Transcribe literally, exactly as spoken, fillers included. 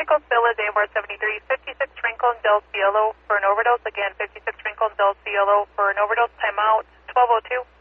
Franco, still is A board seventy-three, fifty-six Franco and Del Cielo for an overdose. Again, fifty-six Franco and Del Cielo for an overdose. Timeout twelve oh two.